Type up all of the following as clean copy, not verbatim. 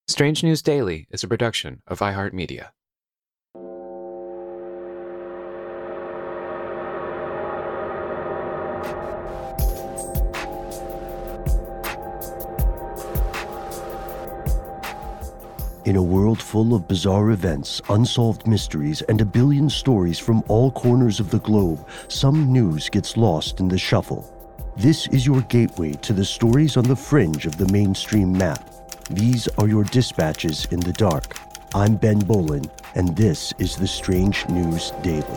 Strange News Daily is a production of iHeartMedia. In a world full of bizarre events, unsolved mysteries, and a billion stories from all corners of the globe, some news gets lost in the shuffle. This is your gateway to the stories on the fringe of the mainstream map. These are your dispatches in the dark. I'm Ben Bolin, and this is the Strange News Daily.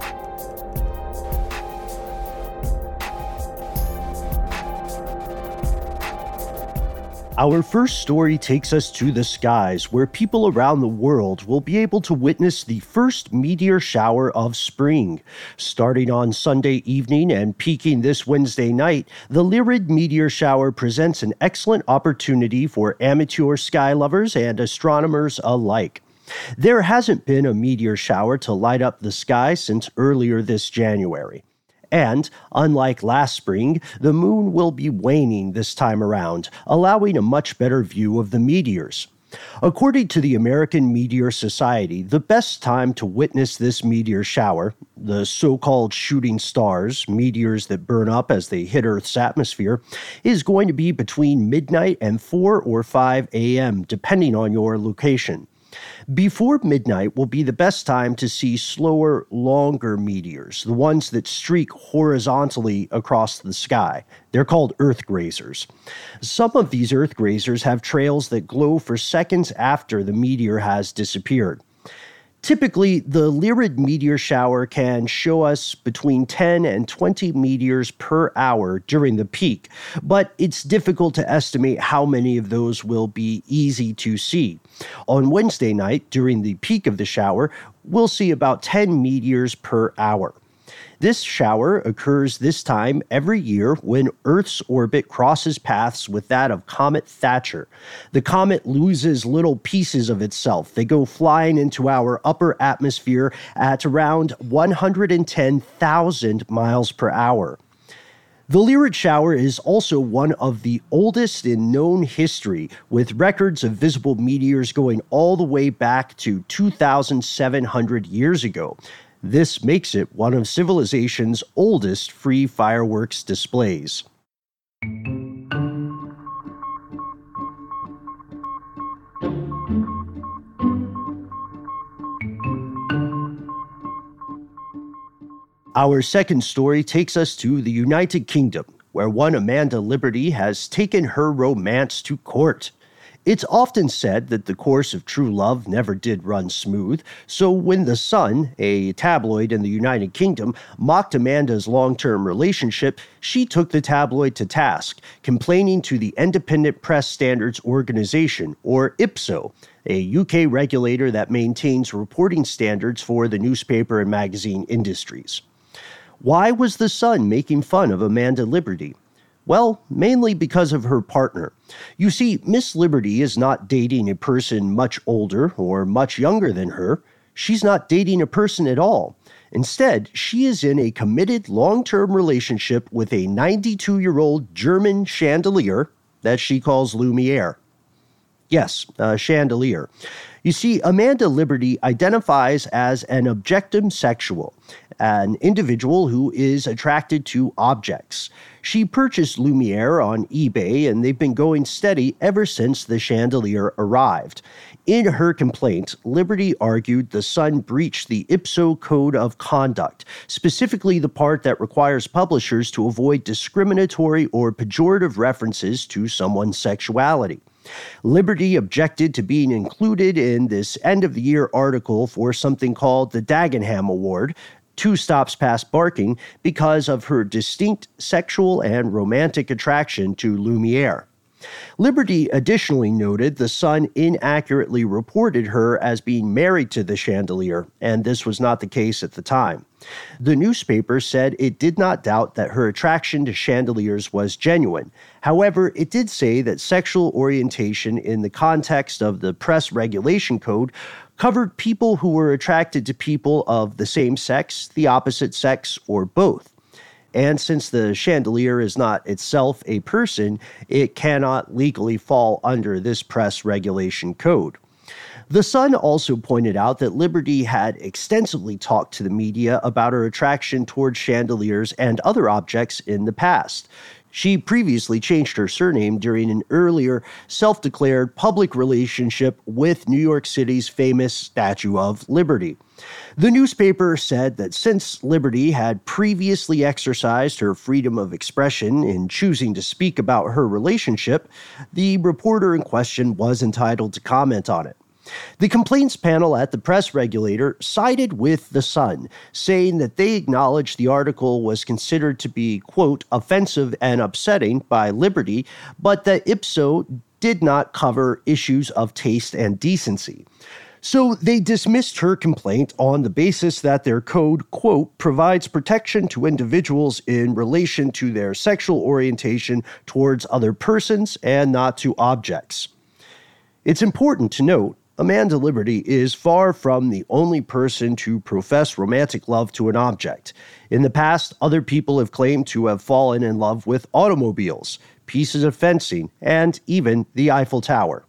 Our first story takes us to the skies, where people around the world will be able to witness the first meteor shower of spring. Starting on Sunday evening and peaking this Wednesday night, the Lyrid meteor shower presents an excellent opportunity for amateur sky lovers and astronomers alike. There hasn't been a meteor shower to light up the sky since earlier this January. And, unlike last spring, the moon will be waning this time around, allowing a much better view of the meteors. According to the American Meteor Society, the best time to witness this meteor shower, the so-called shooting stars, meteors that burn up as they hit Earth's atmosphere, is going to be between midnight and 4 or 5 a.m., depending on your location. Before midnight will be the best time to see slower, longer meteors, the ones that streak horizontally across the sky. They're called earth grazers. Some of these earth grazers have trails that glow for seconds after the meteor has disappeared. Typically, the Lyrid meteor shower can show us between 10 and 20 meteors per hour during the peak, but it's difficult to estimate how many of those will be easy to see. On Wednesday night, during the peak of the shower, we'll see about 10 meteors per hour. This shower occurs this time every year when Earth's orbit crosses paths with that of Comet Thatcher. The comet loses little pieces of itself. They go flying into our upper atmosphere at around 110,000 miles per hour. The Lyrid shower is also one of the oldest in known history, with records of visible meteors going all the way back to 2,700 years ago. This makes it one of civilization's oldest free fireworks displays. Our second story takes us to the United Kingdom, where one Amanda Liberty has taken her romance to court. It's often said that the course of true love never did run smooth, so when The Sun, a tabloid in the United Kingdom, mocked Amanda's long-term relationship, she took the tabloid to task, complaining to the Independent Press Standards Organisation, or IPSO, a UK regulator that maintains reporting standards for the newspaper and magazine industries. Why was The Sun making fun of Amanda Liberty? Well, mainly because of her partner. You see, Miss Liberty is not dating a person much older or much younger than her. She's not dating a person at all. Instead, she is in a committed long-term relationship with a 92-year-old German chandelier that she calls Lumiere. Yes, a chandelier. You see, Amanda Liberty identifies as an objectum sexual, an individual who is attracted to objects. She purchased Lumiere on eBay, and they've been going steady ever since the chandelier arrived. In her complaint, Liberty argued The Sun breached the IPSO Code of Conduct, specifically the part that requires publishers to avoid discriminatory or pejorative references to someone's sexuality. Liberty objected to being included in this end-of-the-year article for something called the Dagenham Award, 2 stops past barking, because of her distinct sexual and romantic attraction to Lumiere. Liberty additionally noted The Sun inaccurately reported her as being married to the chandelier, and this was not the case at the time. The newspaper said it did not doubt that her attraction to chandeliers was genuine. However, it did say that sexual orientation in the context of the Press Regulation Code covered people who were attracted to people of the same sex, the opposite sex, or both. And since the chandelier is not itself a person, it cannot legally fall under this press regulation code. The Sun also pointed out that Liberty had extensively talked to the media about her attraction towards chandeliers and other objects in the past. She previously changed her surname during an earlier self-declared public relationship with New York City's famous Statue of Liberty. The newspaper said that since Liberty had previously exercised her freedom of expression in choosing to speak about her relationship, the reporter in question was entitled to comment on it. The complaints panel at the press regulator sided with The Sun, saying that they acknowledged the article was considered to be, quote, offensive and upsetting by Liberty, but that ipso did not cover issues of taste and decency. So they dismissed her complaint on the basis that their code, quote, provides protection to individuals in relation to their sexual orientation towards other persons and not to objects. It's important to note Amanda Liberty is far from the only person to profess romantic love to an object. In the past, other people have claimed to have fallen in love with automobiles, pieces of fencing, and even the Eiffel Tower.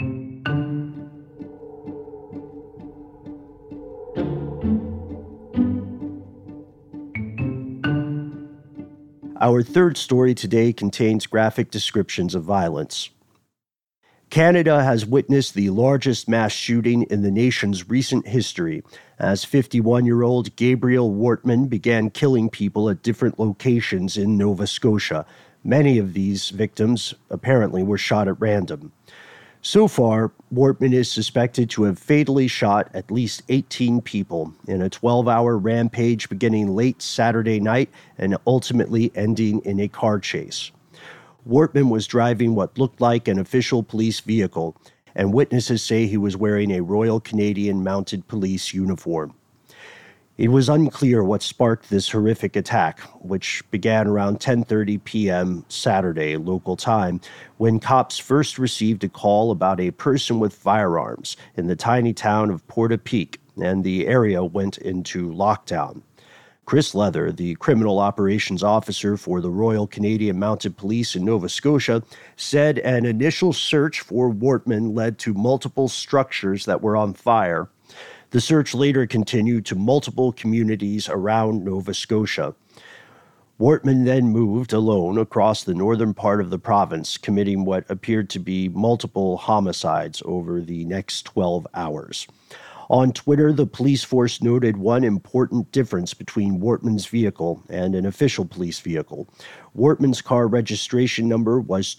Our third story today contains graphic descriptions of violence. Canada has witnessed the largest mass shooting in the nation's recent history, as 51-year-old Gabriel Wortman began killing people at different locations in Nova Scotia. Many of these victims apparently were shot at random. So far, Wortman is suspected to have fatally shot at least 18 people in a 12-hour rampage beginning late Saturday night and ultimately ending in a car chase. Wortman was driving what looked like an official police vehicle, and witnesses say he was wearing a Royal Canadian Mounted Police uniform. It was unclear what sparked this horrific attack, which began around 10:30 p.m. Saturday local time, when cops first received a call about a person with firearms in the tiny town of Portapique, and the area went into lockdown. Chris Leather, the criminal operations officer for the Royal Canadian Mounted Police in Nova Scotia, said an initial search for Wortman led to multiple structures that were on fire. The search later continued to multiple communities around Nova Scotia. Wortman then moved alone across the northern part of the province, committing what appeared to be multiple homicides over the next 12 hours. On Twitter, the police force noted one important difference between Wortman's vehicle and an official police vehicle. Wortman's car registration number was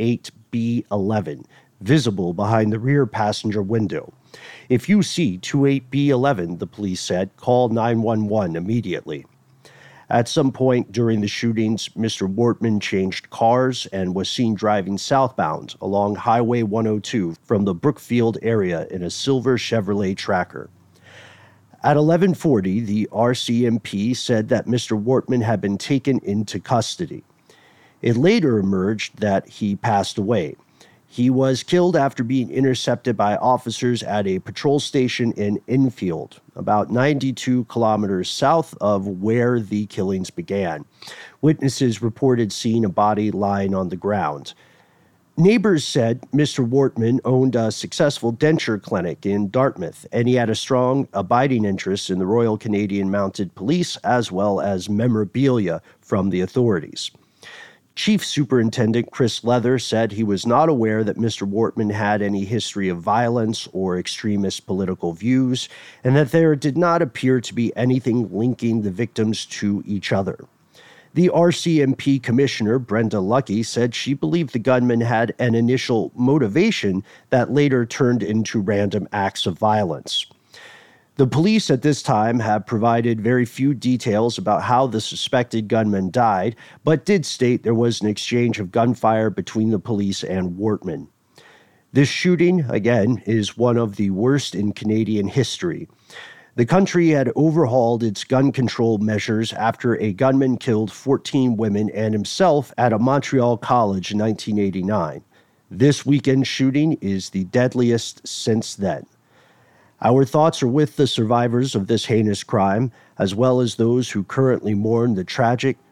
28B11, visible behind the rear passenger window. If you see 28B11, the police said, call 911 immediately. At some point during the shootings, Mr. Wortman changed cars and was seen driving southbound along Highway 102 from the Brookfield area in a silver Chevrolet Tracker. At 11:40, the RCMP said that Mr. Wortman had been taken into custody. It later emerged that he passed away. He was killed after being intercepted by officers at a patrol station in Enfield, about 92 kilometers south of where the killings began. Witnesses reported seeing a body lying on the ground. Neighbors said Mr. Wortman owned a successful denture clinic in Dartmouth, and he had a strong, abiding interest in the Royal Canadian Mounted Police as well as memorabilia from the authorities. Chief Superintendent Chris Leather said he was not aware that Mr. Wortman had any history of violence or extremist political views, and that there did not appear to be anything linking the victims to each other. The RCMP Commissioner, Brenda Lucki, said she believed the gunman had an initial motivation that later turned into random acts of violence. The police at this time have provided very few details about how the suspected gunman died, but did state there was an exchange of gunfire between the police and Wortman. This shooting, again, is one of the worst in Canadian history. The country had overhauled its gun control measures after a gunman killed 14 women and himself at a Montreal college in 1989. This weekend's shooting is the deadliest since then. Our thoughts are with the survivors of this heinous crime, as well as those who currently mourn the tragic,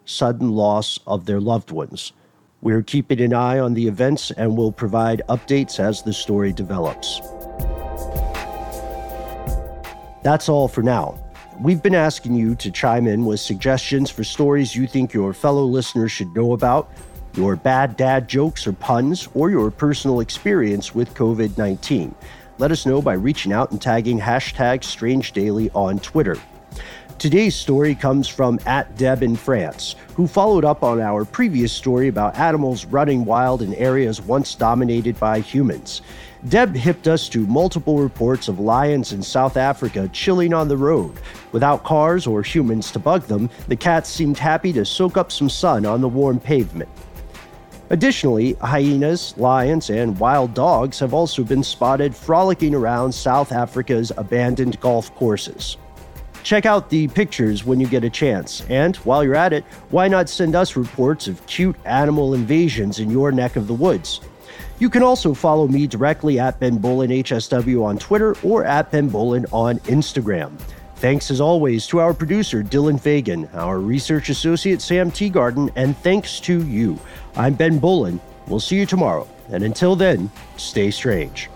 sudden loss of their loved ones. We're keeping an eye on the events and will provide updates as the story develops. That's all for now. We've been asking you to chime in with suggestions for stories you think your fellow listeners should know about, your bad dad jokes or puns, or your personal experience with COVID-19. Let us know by reaching out and tagging #StrangeDaily on Twitter. Today's story comes from @Deb in France, who followed up on our previous story about animals running wild in areas once dominated by humans. Deb hipped us to multiple reports of lions in South Africa chilling on the road. Without cars or humans to bug them, the cats seemed happy to soak up some sun on the warm pavement. Additionally, hyenas, lions, and wild dogs have also been spotted frolicking around South Africa's abandoned golf courses. Check out the pictures when you get a chance, and while you're at it, why not send us reports of cute animal invasions in your neck of the woods? You can also follow me directly @BenBolinHSW on Twitter or @BenBolin on Instagram. Thanks as always to our producer Dylan Fagan, our research associate Sam Teagarden, and thanks to you. I'm Ben Bolin. We'll see you tomorrow, and until then, stay strange.